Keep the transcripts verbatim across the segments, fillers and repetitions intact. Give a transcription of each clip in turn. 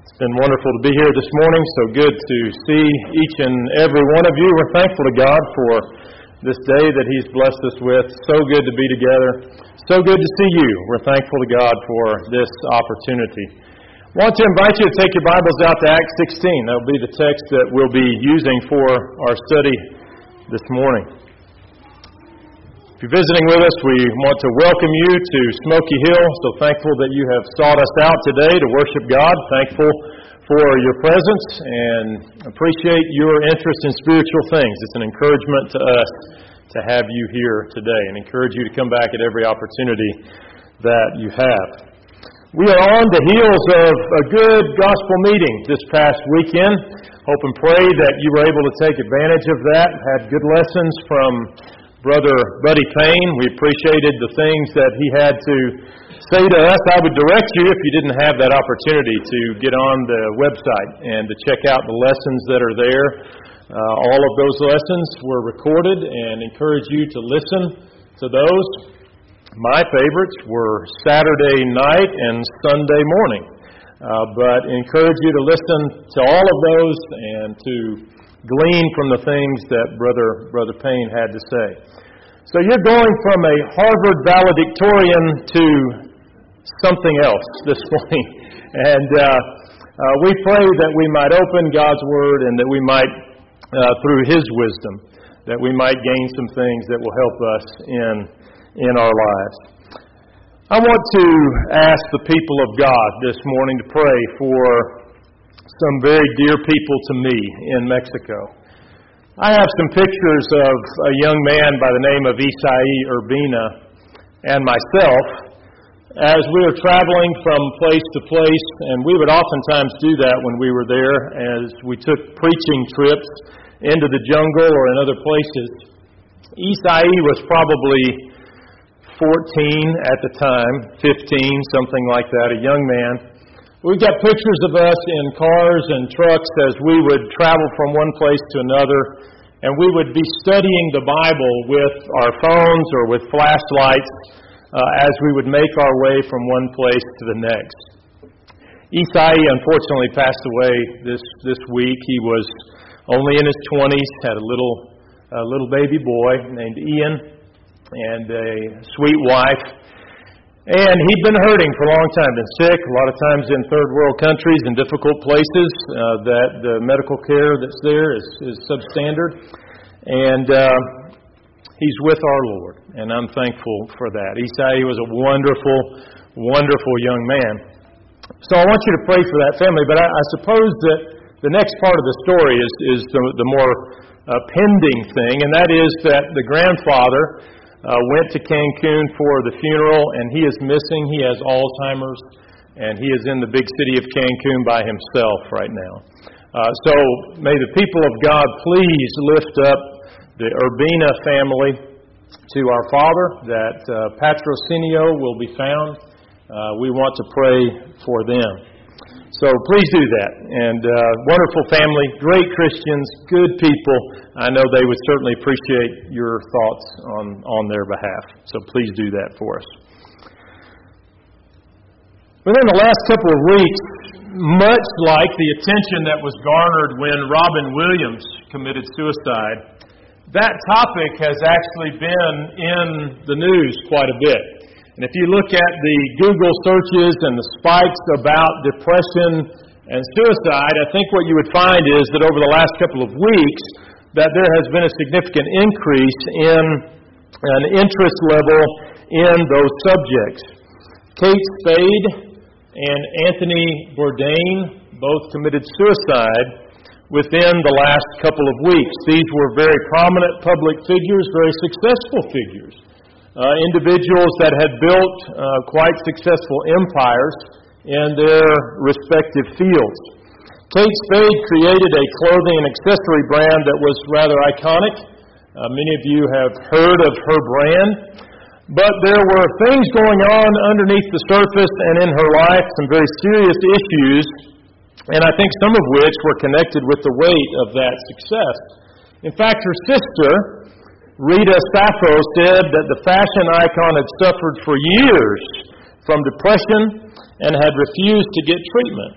It's been wonderful to be here this morning. So good to see each and every one of you. We're thankful to God for this day that He's blessed us with. So good to be together. So good to see you. We're thankful to God for this opportunity. I want to invite you to take your Bibles out to Acts sixteen. That will be the text that we'll be using for our study this morning. If you're visiting with us, we want to welcome you to Smoky Hill. So thankful that you have sought us out today to worship God. Thankful for your presence and appreciate your interest in spiritual things. It's an encouragement to us to have you here today and encourage you to come back at every opportunity that you have. We are on the heels of a good gospel meeting this past weekend. Hope and pray that you were able to take advantage of that. Had good lessons from Brother Buddy Payne. We appreciated the things that he had to say to us. I would direct you, if you didn't have that opportunity, to get on the website and to check out the lessons that are there. Uh, all of those lessons were recorded and encourage you to listen to those. My favorites were Saturday night and Sunday morning. Uh, but encourage you to listen to all of those and to glean from the things that Brother Brother Payne had to say. So you're going from a Harvard valedictorian to something else this morning. And uh, uh, we pray that we might open God's Word and that we might, uh, through His wisdom, that we might gain some things that will help us in, in our lives. I want to ask the people of God this morning to pray for some very dear people to me in Mexico. I have some pictures of a young man by the name of Isai Urbina and myself as we were traveling from place to place, and we would oftentimes do that when we were there as we took preaching trips into the jungle or in other places. Isai was probably fourteen at the time, fifteen, something like that, a young man. We've got pictures of us in cars and trucks as we would travel from one place to another, and we would be studying the Bible with our phones or with flashlights uh, as we would make our way from one place to the next. Isai unfortunately passed away this, this week. He was only in his twenties, had a little, a little baby boy named Ian and a sweet wife. And he'd been hurting for a long time, been sick, a lot of times in third world countries and difficult places uh, that the medical care that's there is, is substandard. And uh, he's with our Lord, and I'm thankful for that. Isai was a wonderful, wonderful young man. So I want you to pray for that family, but I, I suppose that the next part of the story is, is the, the more uh, pending thing, and that is that the grandfather Uh, went to Cancun for the funeral, and he is missing. He has Alzheimer's, and he is in the big city of Cancun by himself right now. Uh, so may the people of God please lift up the Urbina family to our Father, that uh, patrocinio will be found. Uh, we want to pray for them. So please do that. And uh, wonderful family, great Christians, good people. I know they would certainly appreciate your thoughts on, on their behalf. So please do that for us. Within the last couple of weeks, much like the attention that was garnered when Robin Williams committed suicide, that topic has actually been in the news quite a bit. And if you look at the Google searches and the spikes about depression and suicide, I think what you would find is that over the last couple of weeks, that there has been a significant increase in an interest level in those subjects. Kate Spade and Anthony Bourdain both committed suicide within the last couple of weeks. These were very prominent public figures, very successful figures. Uh, individuals that had built uh, quite successful empires in their respective fields. Kate Spade created a clothing and accessory brand that was rather iconic. Uh, many of you have heard of her brand. But there were things going on underneath the surface and in her life, some very serious issues, and I think some of which were connected with the weight of that success. In fact, her sister, Rita Sappho, said that the fashion icon had suffered for years from depression and had refused to get treatment.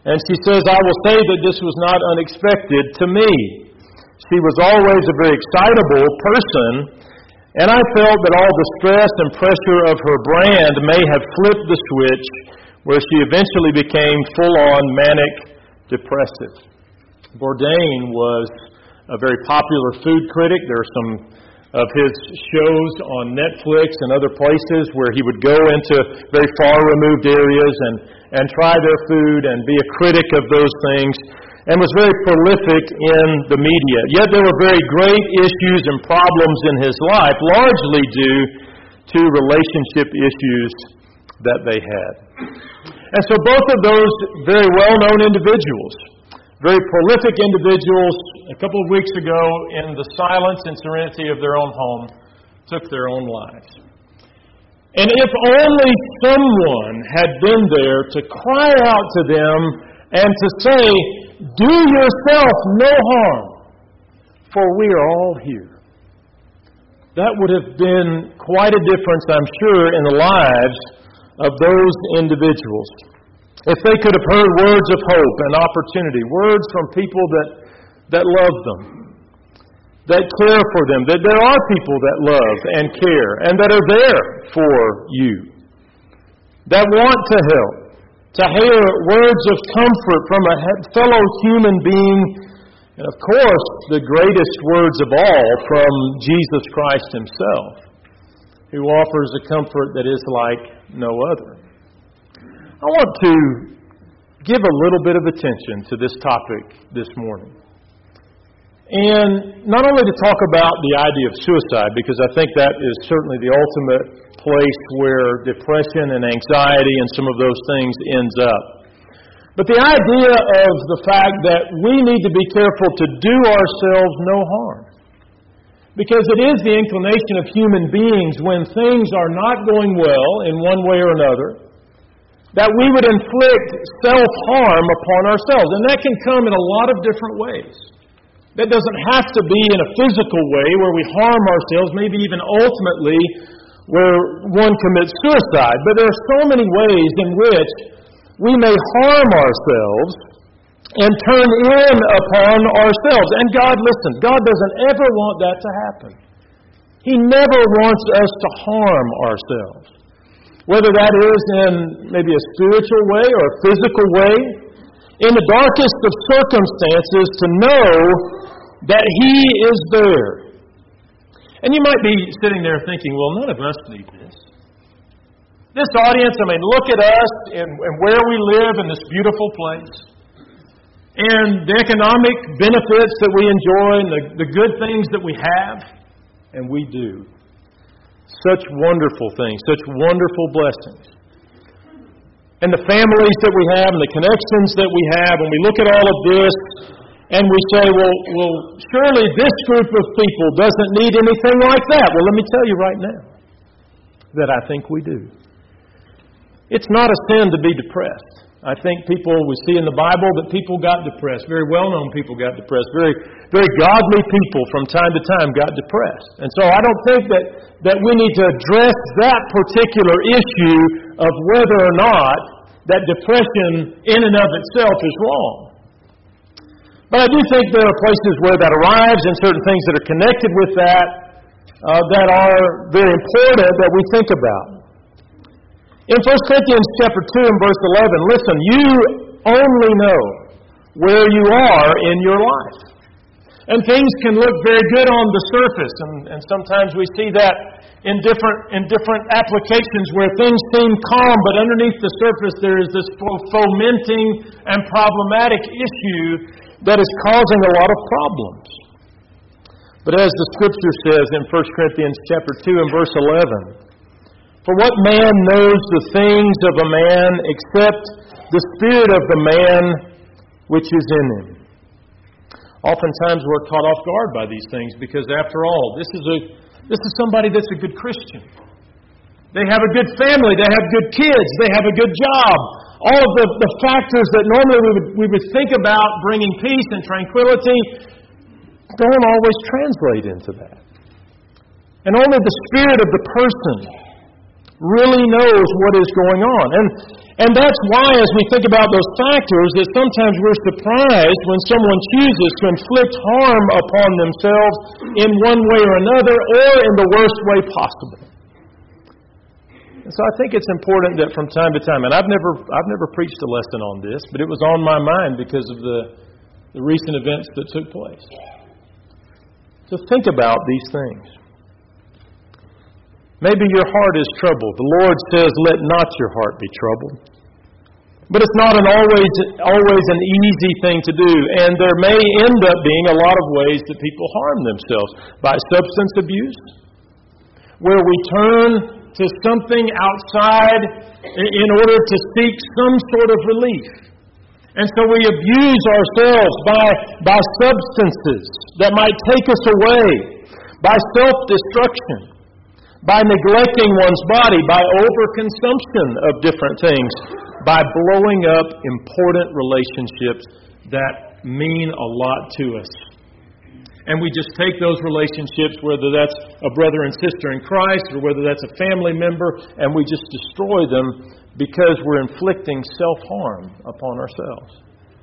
And she says, I will say that this was not unexpected to me. She was always a very excitable person, and I felt that all the stress and pressure of her brand may have flipped the switch where she eventually became full-on manic depressive. Bourdain was a very popular food critic. There are some of his shows on Netflix and other places where he would go into very far-removed areas and, and try their food and be a critic of those things, and was very prolific in the media. Yet there were very great issues and problems in his life, largely due to relationship issues that they had. And so both of those very well-known individuals, very prolific individuals, a couple of weeks ago, in the silence and serenity of their own home, took their own lives. And if only someone had been there to cry out to them and to say, do yourself no harm, for we are all here. That would have been quite a difference, I'm sure, in the lives of those individuals. If they could have heard words of hope and opportunity, words from people that, that love them, that care for them, that there are people that love and care and that are there for you, that want to help, to hear words of comfort from a fellow human being, and of course, the greatest words of all from Jesus Christ Himself, who offers a comfort that is like no other. I want to give a little bit of attention to this topic this morning. And not only to talk about the idea of suicide, because I think that is certainly the ultimate place where depression and anxiety and some of those things ends up. But the idea of the fact that we need to be careful to do ourselves no harm. Because it is the inclination of human beings when things are not going well in one way or another, that we would inflict self-harm upon ourselves. And that can come in a lot of different ways. That doesn't have to be in a physical way where we harm ourselves, maybe even ultimately where one commits suicide. But there are so many ways in which we may harm ourselves and turn in upon ourselves. And God, listen, God doesn't ever want that to happen. He never wants us to harm ourselves. Whether that is in maybe a spiritual way or a physical way, in the darkest of circumstances, to know that He is there. And you might be sitting there thinking, well, none of us need this. This audience, I mean, look at us and, and where we live in this beautiful place, and the economic benefits that we enjoy, and the, the good things that we have, and we do. Such wonderful things, such wonderful blessings. And the families that we have and the connections that we have, and we look at all of this and we say, well, well, surely this group of people doesn't need anything like that. Well, let me tell you right now that I think we do. It's not a sin to be depressed. I think people, we see in the Bible that people got depressed. Very well-known people got depressed. Very, very godly people from time to time got depressed. And so I don't think that, that we need to address that particular issue of whether or not that depression in and of itself is wrong. But I do think there are places where that arrives and certain things that are connected with that uh, that are very important that we think about. In First Corinthians chapter two and verse eleven, listen, you only know where you are in your life. And things can look very good on the surface, and, and sometimes we see that in different in different applications where things seem calm, but underneath the surface there is this fomenting and problematic issue that is causing a lot of problems. But as the Scripture says in First Corinthians chapter two and verse eleven, for what man knows the things of a man except the spirit of the man which is in him? Oftentimes we're caught off guard by these things because, after all, this is a this is somebody that's a good Christian. They have a good family. They have good kids. They have a good job. All of the, the factors that normally we would, we would think about bringing peace and tranquility don't always translate into that. And only the spirit of the person really knows what is going on. And and that's why, as we think about those factors, that sometimes we're surprised when someone chooses to inflict harm upon themselves in one way or another, or in the worst way possible. And so I think it's important that from time to time, and I've never I've never preached a lesson on this, but it was on my mind because of the, the recent events that took place. To think about these things. Maybe your heart is troubled. The Lord says, let not your heart be troubled. But it's not an always, always an easy thing to do. And there may end up being a lot of ways that people harm themselves. By substance abuse, where we turn to something outside in order to seek some sort of relief. And so we abuse ourselves by, by substances that might take us away, by self-destruction, by neglecting one's body, by overconsumption of different things, by blowing up important relationships that mean a lot to us. And we just take those relationships, whether that's a brother and sister in Christ or whether that's a family member, and we just destroy them because we're inflicting self-harm upon ourselves.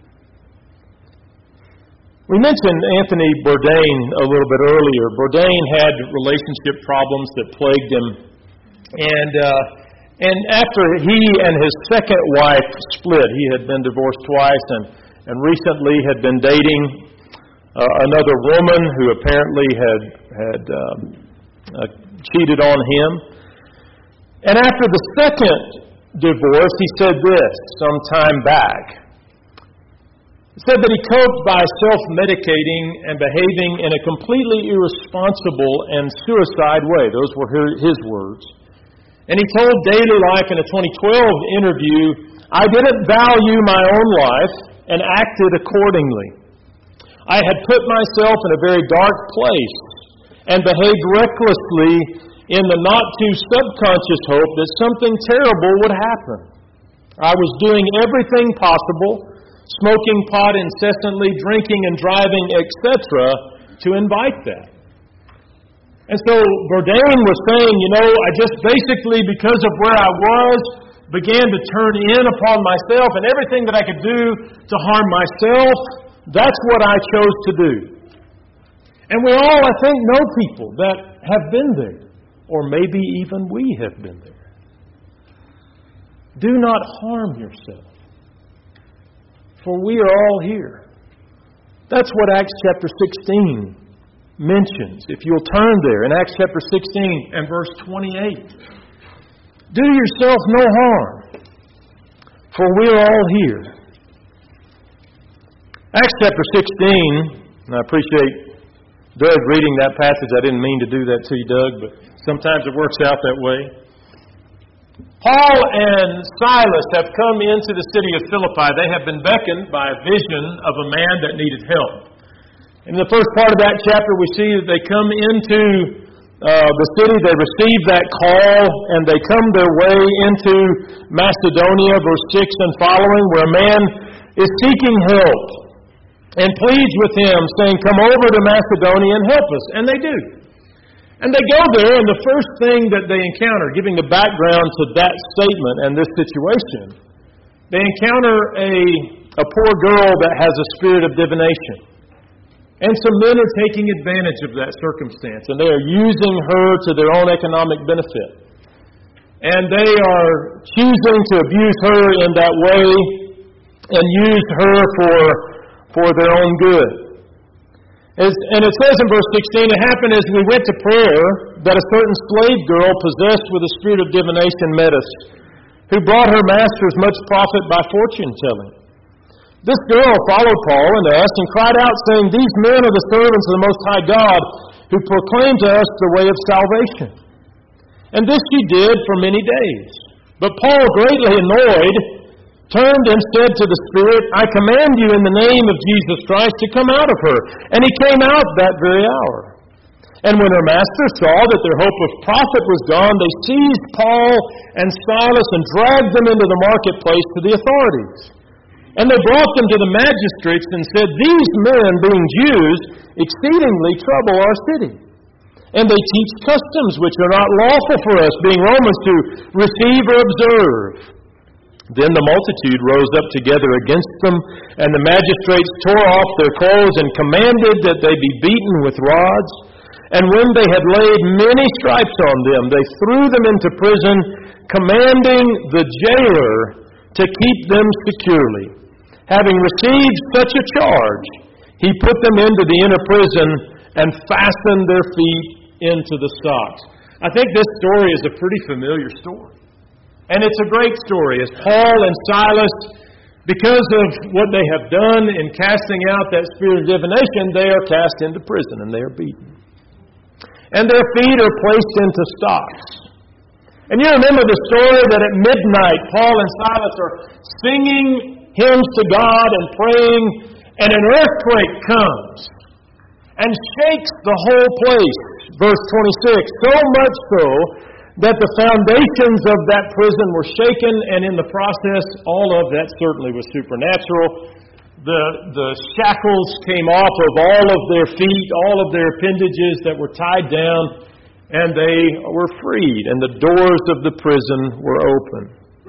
We mentioned Anthony Bourdain a little bit earlier. Bourdain had relationship problems that plagued him. And uh, and after he and his second wife split, he had been divorced twice and, and recently had been dating uh, another woman who apparently had, had uh, uh, cheated on him. And after the second divorce, he said this some time back. He said that he coped by self-medicating and behaving in a completely irresponsible and suicide way. Those were his words. And he told Daily Life in a twenty twelve interview, I didn't value my own life and acted accordingly. I had put myself in a very dark place and behaved recklessly in the not-too-subconscious hope that something terrible would happen. I was doing everything possible, smoking pot incessantly, drinking and driving, et cetera, to invite that. And so Bourdain was saying, you know, I just basically, because of where I was, began to turn in upon myself, and everything that I could do to harm myself, that's what I chose to do. And we all, I think, know people that have been there, or maybe even we have been there. Do not harm yourself, for we are all here. That's what Acts chapter sixteen mentions. If you'll turn there in Acts chapter sixteen and verse twenty-eight. Do yourself no harm, for we are all here. Acts chapter sixteen, and I appreciate Doug reading that passage. I didn't mean to do that to you, Doug, but sometimes it works out that way. Paul and Silas have come into the city of Philippi. They have been beckoned by a vision of a man that needed help. In the first part of that chapter, we see that they come into uh, the city, they receive that call, and they come their way into Macedonia, verse six and following, where a man is seeking help and pleads with him, saying, come over to Macedonia and help us. And they do. And they go there, and the first thing that they encounter, giving the background to that statement and this situation, they encounter a, a poor girl that has a spirit of divination. And some men are taking advantage of that circumstance, and they are using her to their own economic benefit. And they are choosing to abuse her in that way and use her for, for their own good. As, and it says in verse sixteen, it happened as we went to prayer that a certain slave girl possessed with a spirit of divination met us, who brought her masters much profit by fortune telling. This girl followed Paul and us and cried out, saying, these men are the servants of the Most High God, who proclaim to us the way of salvation. And this she did for many days. But Paul, greatly annoyed, turned and said to the Spirit, I command you in the name of Jesus Christ to come out of her. And he came out that very hour. And when her masters saw that their hope of profit was gone, they seized Paul and Silas and dragged them into the marketplace to the authorities. And they brought them to the magistrates and said, these men, being Jews, exceedingly trouble our city, And they teach customs which are not lawful for us, being Romans, to receive or observe. Then the multitude rose up together against them, and the magistrates tore off their clothes and commanded that they be beaten with rods. And when they had laid many stripes on them, they threw them into prison, commanding the jailer to keep them securely. Having received such a charge, he put them into the inner prison and fastened their feet into the stocks. I think this story is a pretty familiar story. And it's a great story, as Paul and Silas, because of what they have done in casting out that spirit of divination, they are cast into prison and they are beaten. And their feet are placed into stocks. And you remember the story that at midnight, Paul and Silas are singing hymns to God and praying, and an earthquake comes and shakes the whole place. Verse twenty-six, so much so that the foundations of that prison were shaken, and in the process, all of that certainly was supernatural. The, the shackles came off of all of their feet, all of their appendages that were tied down, and they were freed, and the doors of the prison were open.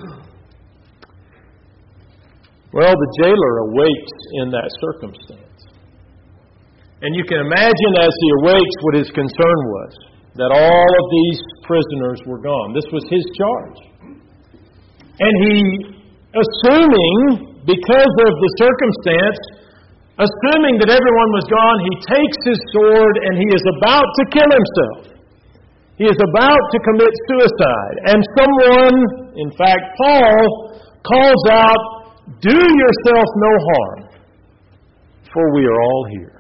Well, the jailer awakes in that circumstance. And you can imagine as he awakes what his concern was, that all of these prisoners were gone. This was his charge. And he, assuming, because of the circumstance, assuming that everyone was gone, he takes his sword and he is about to kill himself. He is about to commit suicide. And someone, in fact Paul, calls out, do yourself no harm, for we are all here.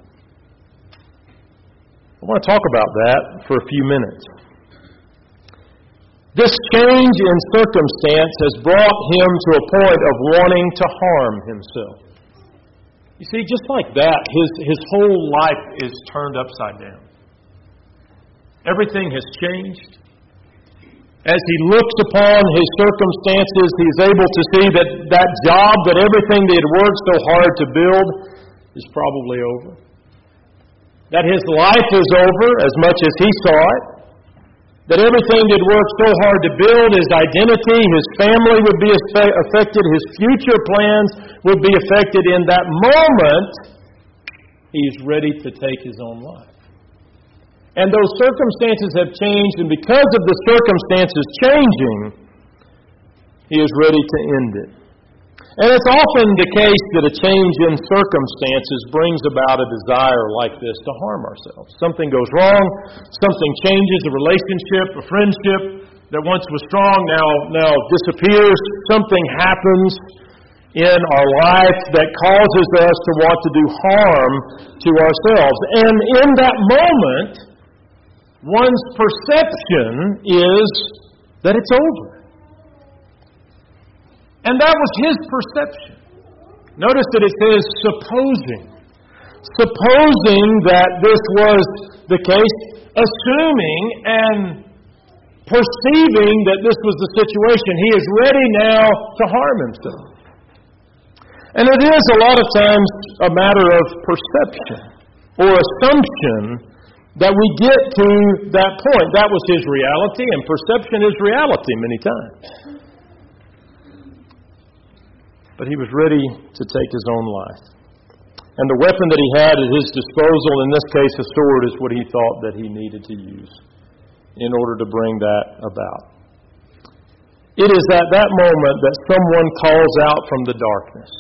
I want to talk about that for a few minutes. This change in circumstance has brought him to a point of wanting to harm himself. You see, just like that, his, his whole life is turned upside down. Everything has changed. As he looks upon his circumstances, he's able to see that that job, that everything that he had worked so hard to build, is probably over. That his life is over as much as he saw it. That everything that he had worked so hard to build, his identity, his family would be affected, his future plans would be affected. In that moment, he's ready to take his own life. And those circumstances have changed, and because of the circumstances changing, he is ready to end it. And it's often the case that a change in circumstances brings about a desire like this to harm ourselves. Something goes wrong, something changes, a relationship, a friendship that once was strong now, now disappears. Something happens in our life that causes us to want to do harm to ourselves. And in that moment, one's perception is that it's over. And that was his perception. Notice that it says supposing. Supposing that this was the case, assuming and perceiving that this was the situation, he is ready now to harm himself. And it is a lot of times a matter of perception or assumption that we get to that point. That was his reality, and perception is reality many times. But he was ready to take his own life. And the weapon that he had at his disposal, in this case a sword, is what he thought that he needed to use in order to bring that about. It is at that moment that someone calls out from the darkness.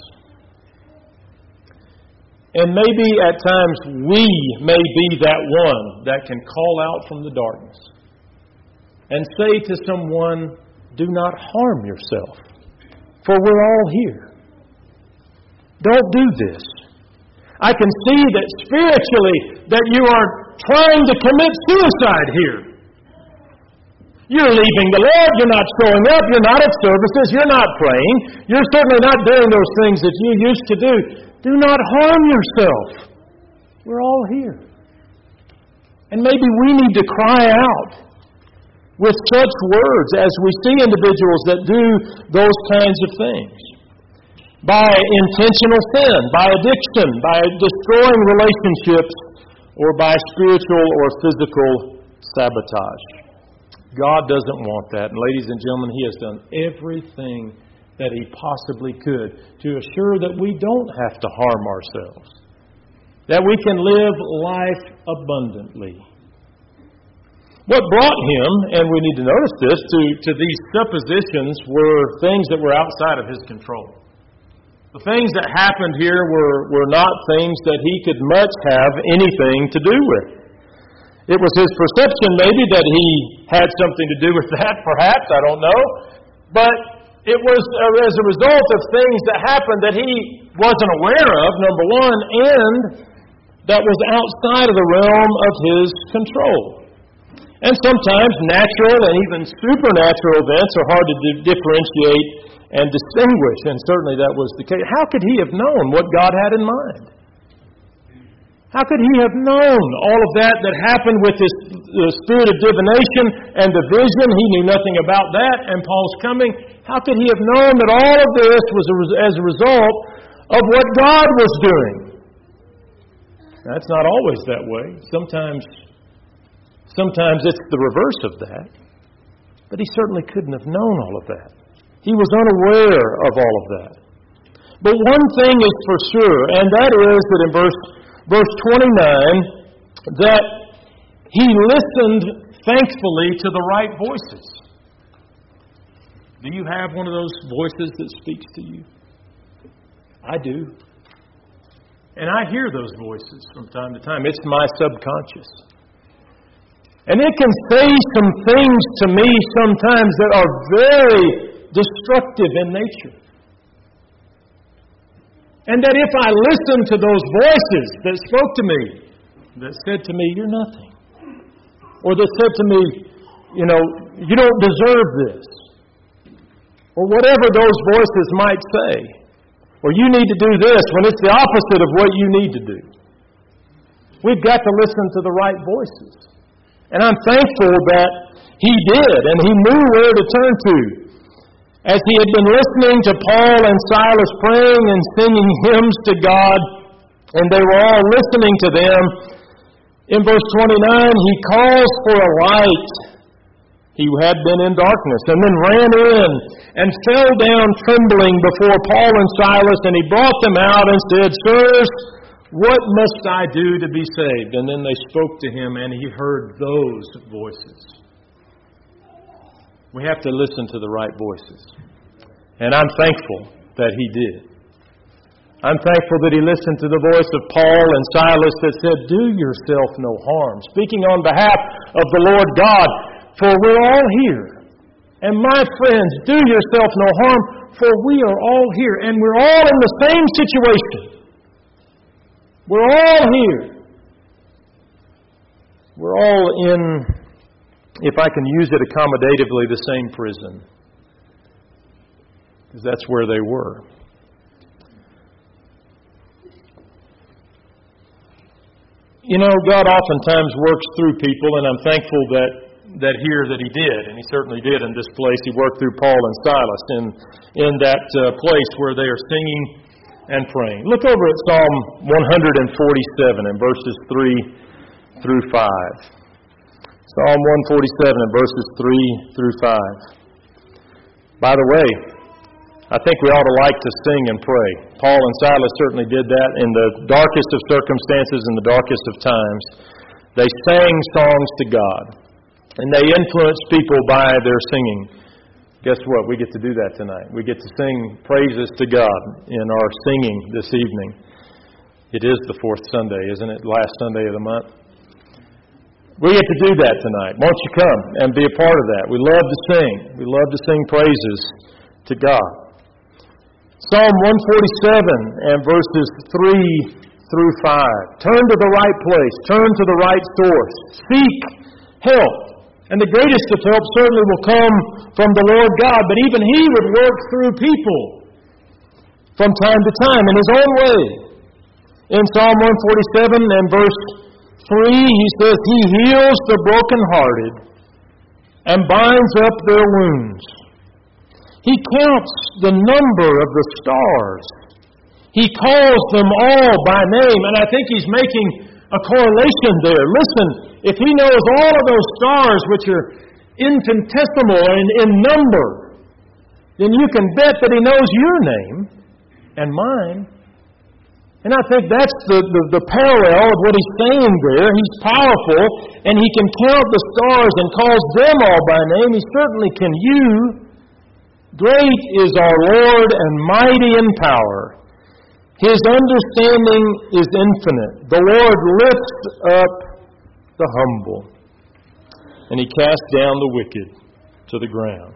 And maybe at times we may be that one that can call out from the darkness and say to someone, do not harm yourself, for we're all here. Don't do this. I can see that spiritually that you are trying to commit suicide here. You're leaving the Lord, you're not showing up, you're not at services, you're not praying, you're certainly not doing those things that you used to do. Do not harm yourself. We're all here. And maybe we need to cry out with such words as we see individuals that do those kinds of things. By intentional sin, by addiction, by destroying relationships, or by spiritual or physical sabotage. God doesn't want that. And ladies and gentlemen, He has done everything that He possibly could to assure that we don't have to harm ourselves, that we can live life abundantly. What brought Him, and we need to notice this, to, to these suppositions were things that were outside of His control. The things that happened here were, were not things that He could much have anything to do with. It was His perception maybe that He had something to do with that, perhaps, I don't know. But it was as a result of things that happened that He wasn't aware of, number one, and that was outside of the realm of His control. And sometimes natural and even supernatural events are hard to differentiate and distinguish, and certainly that was the case. How could He have known what God had in mind? How could He have known all of that that happened with this the spirit of divination and the vision? He knew nothing about that, and Paul's coming. How could He have known that all of this was as a result of what God was doing? That's not always that way. Sometimes, sometimes it's the reverse of that. But He certainly couldn't have known all of that. He was unaware of all of that. But one thing is for sure, and that is that in verse Verse twenty-nine, that he listened thankfully to the right voices. Do you have one of those voices that speaks to you? I do. And I hear those voices from time to time. It's my subconscious. And it can say some things to me sometimes that are very destructive in nature. And that if I listened to those voices that spoke to me, that said to me, you're nothing. Or that said to me, you know, you don't deserve this. Or whatever those voices might say. Or you need to do this when it's the opposite of what you need to do. We've got to listen to the right voices. And I'm thankful that he did, and he knew where to turn to. As he had been listening to Paul and Silas praying and singing hymns to God, and they were all listening to them, in verse twenty-nine, he calls for a light. He had been in darkness, and then ran in and fell down trembling before Paul and Silas, and he brought them out and said, Sirs, what must I do to be saved? And then they spoke to him, and he heard those voices. We have to listen to the right voices. And I'm thankful that he did. I'm thankful that he listened to the voice of Paul and Silas that said, do yourself no harm. Speaking on behalf of the Lord God, for we're all here. And my friends, do yourself no harm, for we are all here. And we're all in the same situation. We're all here. We're all in, if I can use it accommodatively, the same prison. Because that's where they were. You know, God oftentimes works through people, and I'm thankful that, that here that he did. And he certainly did in this place. He worked through Paul and Silas in, in that uh, place where they are singing and praying. Look over at Psalm one forty-seven and verses three through five. Psalm one forty-seven and verses three through five. By the way, I think we ought to like to sing and pray. Paul and Silas certainly did that in the darkest of circumstances and the darkest of times. They sang songs to God, and they influenced people by their singing. Guess what? We get to do that tonight. We get to sing praises to God in our singing this evening. It is the fourth Sunday, isn't it? Last Sunday of the month. We get to do that tonight. Won't you come and be a part of that? We love to sing. We love to sing praises to God. Psalm one forty-seven and verses three through five. Turn to the right place. Turn to the right source. Seek help. And the greatest of help certainly will come from the Lord God. But even he would work through people from time to time in his own way. In Psalm one forty-seven and verse three, he says, he heals the brokenhearted and binds up their wounds. He counts the number of the stars. He calls them all by name. And I think he's making a correlation there. Listen, if He knows all of those stars which are infinitesimal in, in number, then you can bet that He knows your name and mine. And I think that's the, the, the parallel of what He's saying there. He's powerful, and He can count the stars and calls them all by name. He certainly can you. Great is our Lord and mighty in power. His understanding is infinite. The Lord lifts up the humble, and He casts down the wicked to the ground.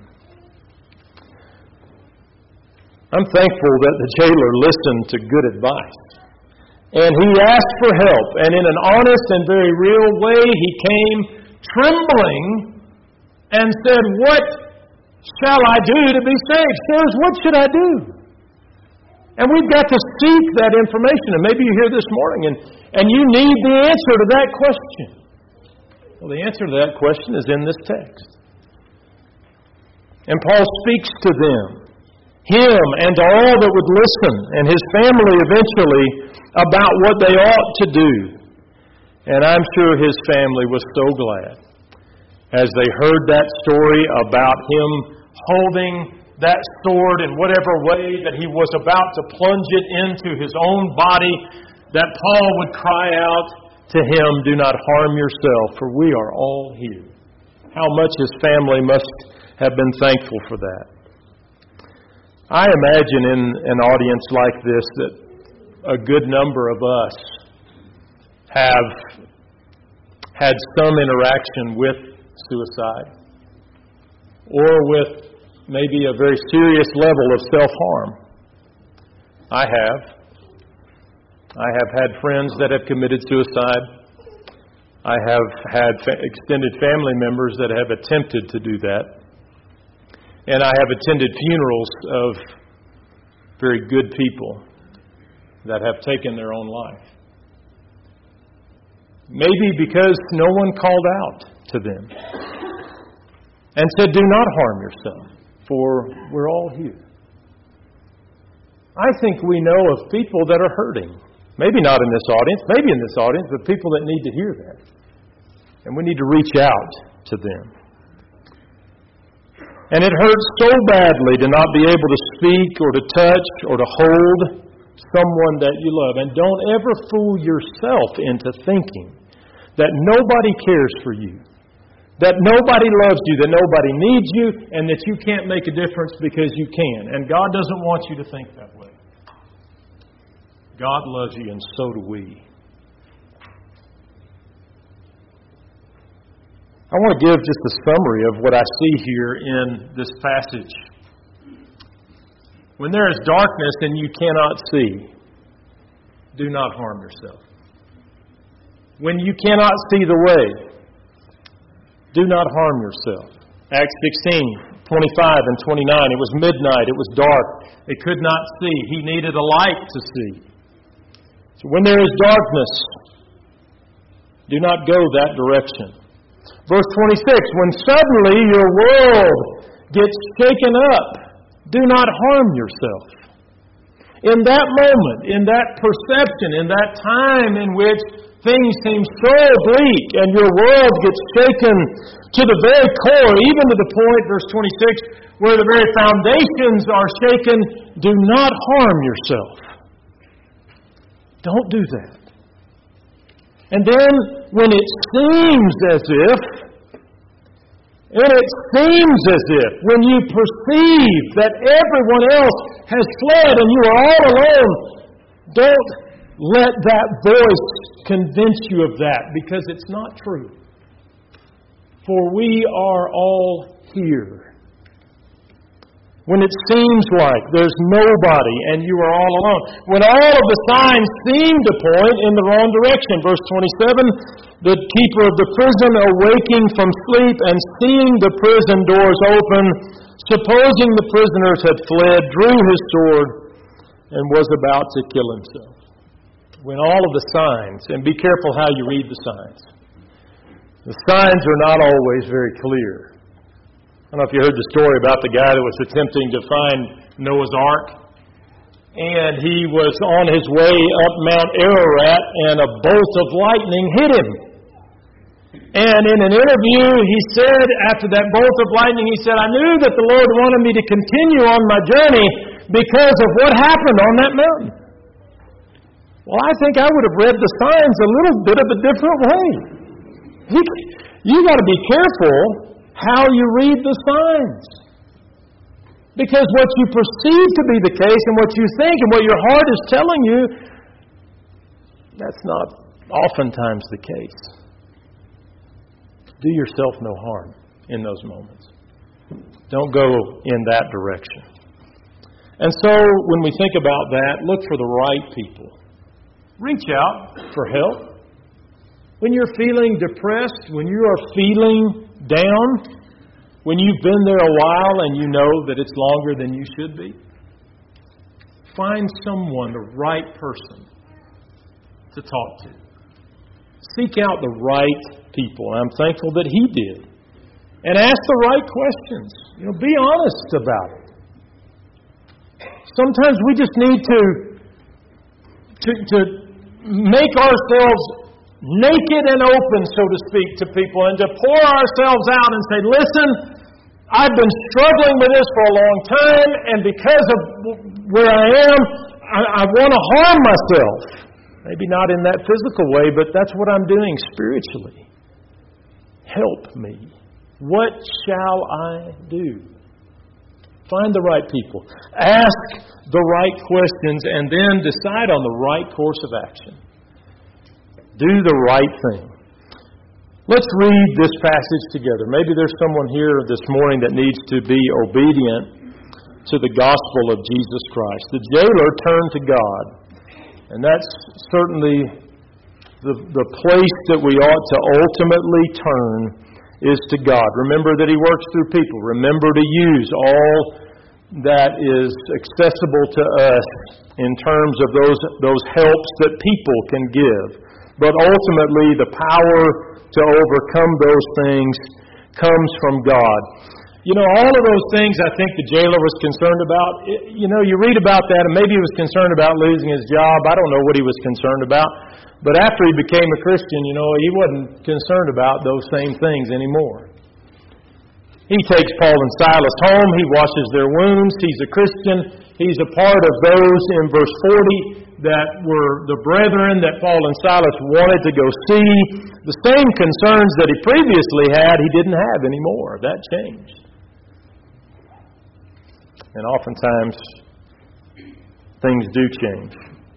I'm thankful that the jailer listened to good advice. And he asked for help. And in an honest and very real way, he came trembling and said, "What shall I do to be saved?" Sirs, what should I do? And we've got to seek that information. And maybe you're here this morning and, and you need the answer to that question. Well, the answer to that question is in this text. And Paul speaks to them, him and to all that would listen, and his family eventually, about what they ought to do. And I'm sure his family was so glad as they heard that story about him holding that sword in whatever way that he was about to plunge it into his own body, that Paul would cry out to him, "Do not harm yourself, for we are all here." How much his family must have been thankful for that. I imagine in an audience like this that a good number of us have had some interaction with suicide or with maybe a very serious level of self-harm. I have. I have had friends that have committed suicide. I have had fa- extended family members that have attempted to do that. And I have attended funerals of very good people that have taken their own life. Maybe because no one called out to them and said, "Do not harm yourself, for we're all here." I think we know of people that are hurting. Maybe not in this audience, maybe in this audience, but people that need to hear that. And we need to reach out to them. And it hurts so badly to not be able to speak or to touch or to hold someone that you love. And don't ever fool yourself into thinking that nobody cares for you, that nobody loves you, that nobody needs you, and that you can't make a difference because you can. And God doesn't want you to think that way. God loves you, and so do we. I want to give just a summary of what I see here in this passage. When there is darkness and you cannot see, do not harm yourself. When you cannot see the way, do not harm yourself. Acts sixteen, twenty-five and twenty-nine. It was midnight. It was dark. They could not see. He needed a light to see. So when there is darkness, do not go that direction. Verse twenty-six, when suddenly your world gets shaken up, do not harm yourself. In that moment, in that perception, in that time in which things seem so bleak and your world gets shaken to the very core, even to the point, verse twenty-six, where the very foundations are shaken, do not harm yourself. Don't do that. And then, when it seems as if, and it seems as if, when you perceive that everyone else has fled and you are all alone, don't let that voice convince you of that, because it's not true. For we are all here. When it seems like there's nobody and you are all alone. When all of the signs seem to point in the wrong direction. Verse twenty-seven, the keeper of the prison, awaking from sleep and seeing the prison doors open, supposing the prisoners had fled, drew his sword and was about to kill himself. When all of the signs, and be careful how you read the signs. The signs are not always very clear. I don't know if you heard the story about the guy that was attempting to find Noah's Ark. and he was on his way up Mount Ararat, and a bolt of lightning hit him. And in an interview, he said, after that bolt of lightning, he said, I knew that the Lord wanted me to continue on my journey because of what happened on that mountain. Well, I think I would have read the signs a little bit of a different way. You, you got to be careful how you read the signs. Because what you perceive to be the case and what you think and what your heart is telling you, that's not oftentimes the case. Do yourself no harm in those moments. Don't go in that direction. And so when we think about that, look for the right people. Reach out for help. When you're feeling depressed, when you are feeling down, when you've been there a while and you know that it's longer than you should be, find someone, the right person to talk to. Seek out the right people. And I'm thankful that he did. And ask the right questions. You know, be honest about it. Sometimes we just need to, to, to make ourselves naked and open, so to speak, to people, and to pour ourselves out and say, listen, I've been struggling with this for a long time, and because of where I am, I, I want to harm myself. Maybe not in that physical way, but that's what I'm doing spiritually. Help me. What shall I do? Find the right people. Ask the right questions, and then decide on the right course of action. Do the right thing. Let's read this passage together. Maybe there's someone here this morning that needs to be obedient to the gospel of Jesus Christ. The jailer turned to God. And that's certainly the, the place that we ought to ultimately turn is to God. Remember that He works through people. Remember to use all that is accessible to us in terms of those, those helps that people can give. But ultimately, the power to overcome those things comes from God. You know, all of those things I think the jailer was concerned about. You know, you read about that, and maybe he was concerned about losing his job. I don't know what he was concerned about. But after he became a Christian, you know, he wasn't concerned about those same things anymore. He takes Paul and Silas home. He washes their wounds. He's a Christian. He's a part of those in verse forty that were the brethren that Paul and Silas wanted to go see. The same concerns that he previously had, he didn't have anymore. That changed. And oftentimes, things do change.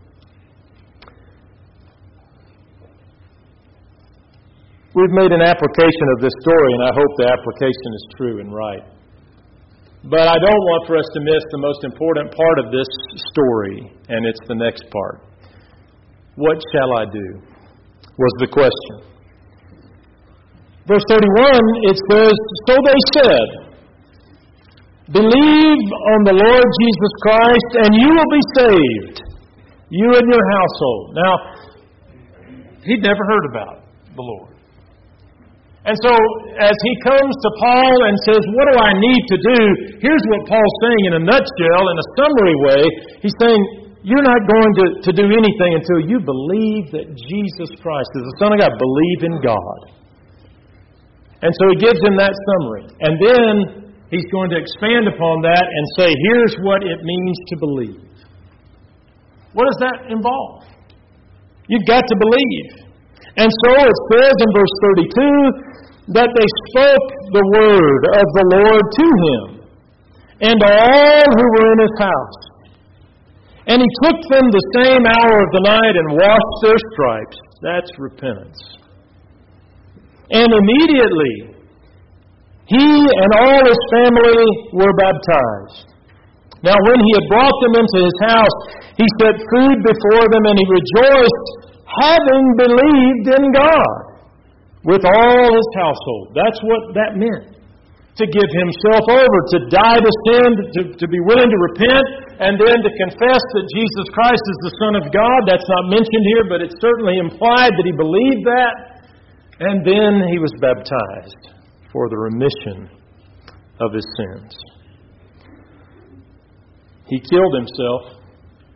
We've made an application of this story, and I hope the application is true and right. But I don't want for us to miss the most important part of this story, and it's the next part. What shall I do? Was the question. Verse thirty-one, it says, so they said, believe on the Lord Jesus Christ, and you will be saved, you and your household. Now, he'd never heard about the Lord. And so, as he comes to Paul and says, what do I need to do? Here's what Paul's saying in a nutshell, in a summary way. He's saying, you're not going to, to do anything until you believe that Jesus Christ is the Son of God. Believe in God. And so he gives him that summary. And then he's going to expand upon that and say, here's what it means to believe. What does that involve? You've got to believe. And so it says in verse thirty-two that they spoke the word of the Lord to him and all who were in his house. And he took them the same hour of the night and washed their stripes. That's repentance. And immediately he and all his family were baptized. Now when he had brought them into his house, he set food before them, and he rejoiced, having believed in God with all his household. That's what that meant. To give himself over, to die to sin, to, to be willing to repent, and then to confess that Jesus Christ is the Son of God. That's not mentioned here, but it's certainly implied that he believed that. And then he was baptized for the remission of his sins. He killed himself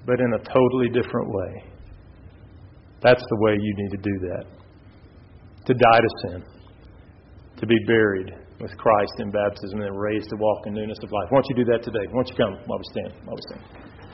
but in a totally different way. That's the way you need to do that. To die to sin. To be buried with Christ in baptism and then raised to walk in newness of life. Why don't you do that today? Why don't you come while we stand? While we stand.